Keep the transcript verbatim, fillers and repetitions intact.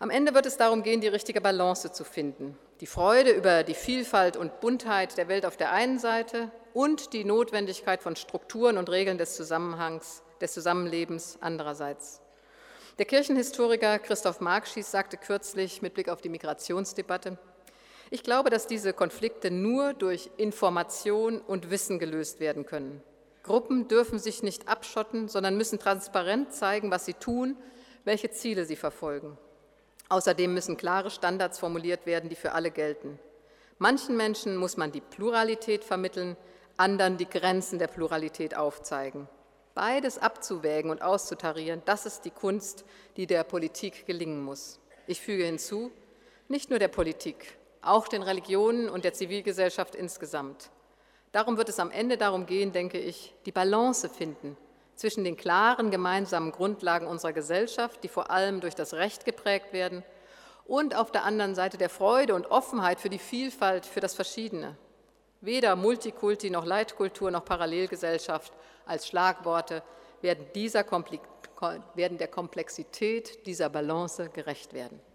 Am Ende wird es darum gehen, die richtige Balance zu finden. Die Freude über die Vielfalt und Buntheit der Welt auf der einen Seite und die Notwendigkeit von Strukturen und Regeln des Zusammenhangs, des Zusammenlebens andererseits. Der Kirchenhistoriker Christoph Markschies sagte kürzlich mit Blick auf die Migrationsdebatte: Ich glaube, dass diese Konflikte nur durch Information und Wissen gelöst werden können. Gruppen dürfen sich nicht abschotten, sondern müssen transparent zeigen, was sie tun, welche Ziele sie verfolgen. Außerdem müssen klare Standards formuliert werden, die für alle gelten. Manchen Menschen muss man die Pluralität vermitteln, anderen die Grenzen der Pluralität aufzeigen. Beides abzuwägen und auszutarieren, das ist die Kunst, die der Politik gelingen muss. Ich füge hinzu, nicht nur der Politik, auch den Religionen und der Zivilgesellschaft insgesamt. Darum wird es am Ende darum gehen, denke ich, die Balance finden zwischen den klaren gemeinsamen Grundlagen unserer Gesellschaft, die vor allem durch das Recht geprägt werden, und auf der anderen Seite der Freude und Offenheit für die Vielfalt, für das Verschiedene. Weder Multikulti noch Leitkultur noch Parallelgesellschaft als Schlagworte werden, dieser Kompli- werden der Komplexität dieser Balance gerecht werden.